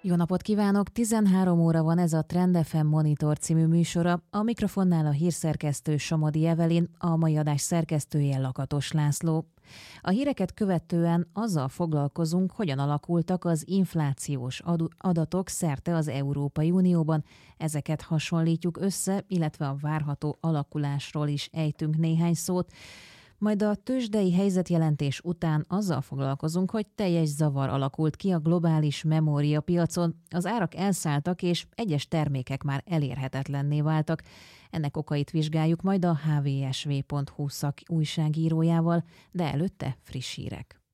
Jó napot kívánok! 13 óra van, ez a Trend FM Monitor című műsora. A mikrofonnál a hírszerkesztő Somodi Evelyn, a mai adás szerkesztője Lakatos László. A híreket követően azzal foglalkozunk, hogyan alakultak az inflációs adatok szerte az Európai Unióban. Ezeket hasonlítjuk össze, illetve a várható alakulásról is ejtünk néhány szót. Majd a tőzsdei helyzetjelentés után azzal foglalkozunk, hogy teljes zavar alakult ki a globális memóriapiacon, az árak elszálltak és egyes termékek már elérhetetlenné váltak. Ennek okait vizsgáljuk majd a hvsv.hu újságírójával, de előtte friss hírek.